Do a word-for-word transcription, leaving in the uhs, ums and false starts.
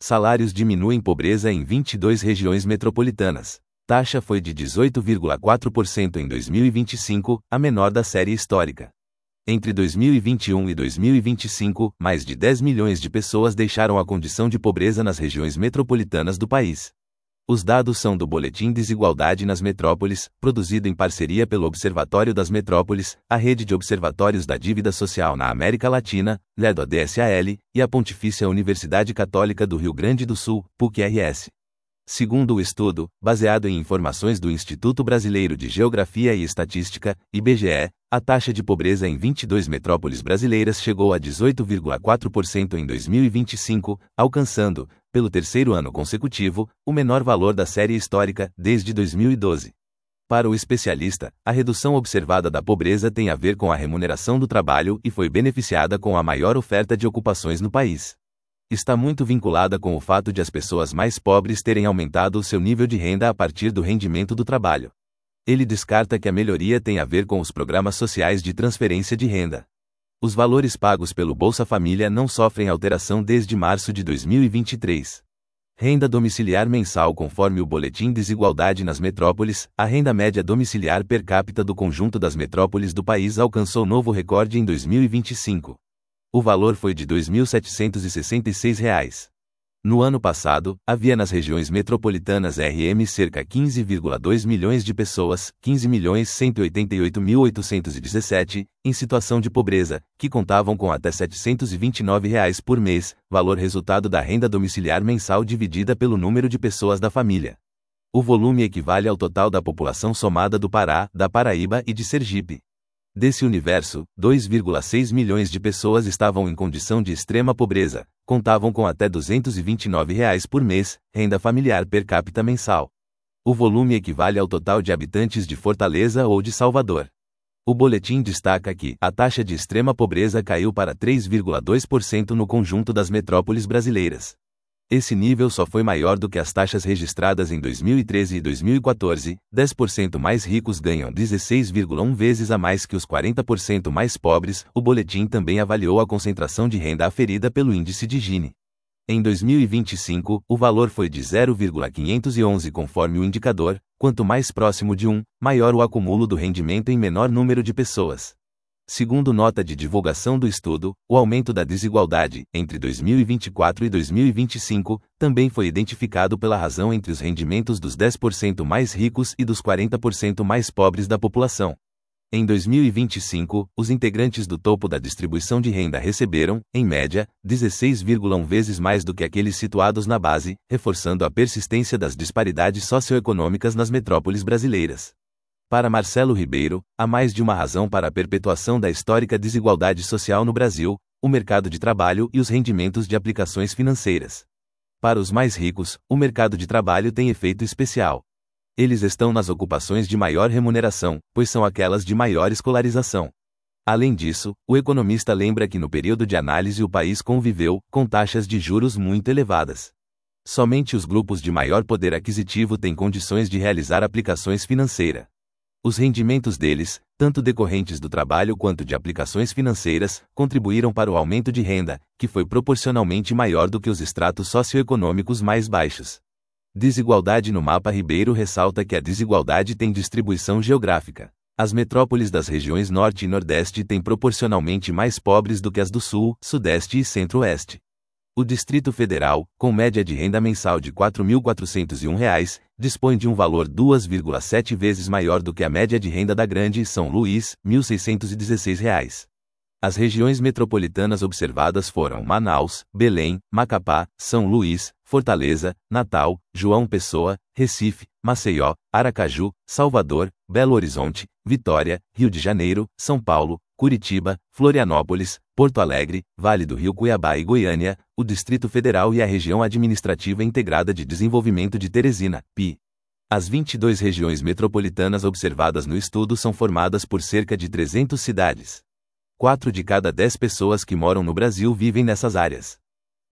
Salários diminuem pobreza em vinte e duas regiões metropolitanas. Taxa foi de dezoito vírgula quatro por cento em dois mil e vinte e cinco, a menor da série histórica. Entre dois mil e vinte e um e dois mil e vinte e cinco, mais de dez milhões de pessoas deixaram a condição de pobreza nas regiões metropolitanas do país. Os dados são do Boletim Desigualdade nas Metrópoles, produzido em parceria pelo Observatório das Metrópoles, a Rede de Observatórios da Dívida Social na América Latina, L E D O D S A L, e a Pontifícia Universidade Católica do Rio Grande do Sul, P U C R S. Segundo o estudo, baseado em informações do Instituto Brasileiro de Geografia e Estatística, I B G E, a taxa de pobreza em vinte e duas metrópoles brasileiras chegou a dezoito vírgula quatro por cento em dois mil e vinte e cinco, alcançando, pelo terceiro ano consecutivo, o menor valor da série histórica desde dois mil e doze. Para o especialista, a redução observada da pobreza tem a ver com a remuneração do trabalho e foi beneficiada com a maior oferta de ocupações no país. Está muito vinculada com o fato de as pessoas mais pobres terem aumentado o seu nível de renda a partir do rendimento do trabalho. Ele descarta que a melhoria tem a ver com os programas sociais de transferência de renda. Os valores pagos pelo Bolsa Família não sofrem alteração desde março de dois mil e vinte e três. Renda domiciliar mensal. Conforme o Boletim Desigualdade nas Metrópoles, a renda média domiciliar per capita do conjunto das metrópoles do país alcançou novo recorde em dois mil e vinte e cinco. O valor foi de dois mil setecentos e sessenta e seis reais. No ano passado, havia nas regiões metropolitanas R M cerca de quinze vírgula dois milhões de pessoas, quinze milhões cento e oitenta e oito mil oitocentos e dezessete, em situação de pobreza, que contavam com até setecentos e vinte e nove reais por mês, valor resultado da renda domiciliar mensal dividida pelo número de pessoas da família. O volume equivale ao total da população somada do Pará, da Paraíba e de Sergipe. Desse universo, dois vírgula seis milhões de pessoas estavam em condição de extrema pobreza, contavam com até duzentos e vinte e nove reais por mês, renda familiar per capita mensal. O volume equivale ao total de habitantes de Fortaleza ou de Salvador. O boletim destaca que a taxa de extrema pobreza caiu para três vírgula dois por cento no conjunto das metrópoles brasileiras. Esse nível só foi maior do que as taxas registradas em dois mil e treze e dois mil e quatorze, dez por cento mais ricos ganham dezesseis vírgula um vezes a mais que os quarenta por cento mais pobres. O boletim também avaliou a concentração de renda aferida pelo índice de Gini. Em dois mil e vinte e cinco, o valor foi de zero vírgula quinhentos e onze conforme o indicador, quanto mais próximo de um, maior o acúmulo do rendimento em menor número de pessoas. Segundo nota de divulgação do estudo, o aumento da desigualdade, entre dois mil e vinte e quatro e dois mil e vinte e cinco, também foi identificado pela razão entre os rendimentos dos dez por cento mais ricos e dos quarenta por cento mais pobres da população. Em dois mil e vinte e cinco, os integrantes do topo da distribuição de renda receberam, em média, dezesseis vírgula um vezes mais do que aqueles situados na base, reforçando a persistência das disparidades socioeconômicas nas metrópoles brasileiras. Para Marcelo Ribeiro, há mais de uma razão para a perpetuação da histórica desigualdade social no Brasil: o mercado de trabalho e os rendimentos de aplicações financeiras. Para os mais ricos, o mercado de trabalho tem efeito especial. Eles estão nas ocupações de maior remuneração, pois são aquelas de maior escolarização. Além disso, o economista lembra que no período de análise o país conviveu com taxas de juros muito elevadas. Somente os grupos de maior poder aquisitivo têm condições de realizar aplicações financeiras. Os rendimentos deles, tanto decorrentes do trabalho quanto de aplicações financeiras, contribuíram para o aumento de renda, que foi proporcionalmente maior do que os estratos socioeconômicos mais baixos. Desigualdade no mapa. Ribeiro ressalta que a desigualdade tem distribuição geográfica. As metrópoles das regiões Norte e Nordeste têm proporcionalmente mais pobres do que as do Sul, Sudeste e Centro-Oeste. O Distrito Federal, com média de renda mensal de quatro mil quatrocentos e um reais, dispõe de um valor duas vírgula sete vezes maior do que a média de renda da Grande São Luís, mil seiscentos e dezesseis reais. As regiões metropolitanas observadas foram Manaus, Belém, Macapá, São Luís, Fortaleza, Natal, João Pessoa, Recife, Maceió, Aracaju, Salvador, Belo Horizonte, Vitória, Rio de Janeiro, São Paulo, Curitiba, Florianópolis, Porto Alegre, Vale do Rio, Cuiabá e Goiânia, o Distrito Federal e a Região Administrativa Integrada de Desenvolvimento de Teresina, P I. As vinte e duas regiões metropolitanas observadas no estudo são formadas por cerca de trezentas cidades. Quatro de cada dez pessoas que moram no Brasil vivem nessas áreas.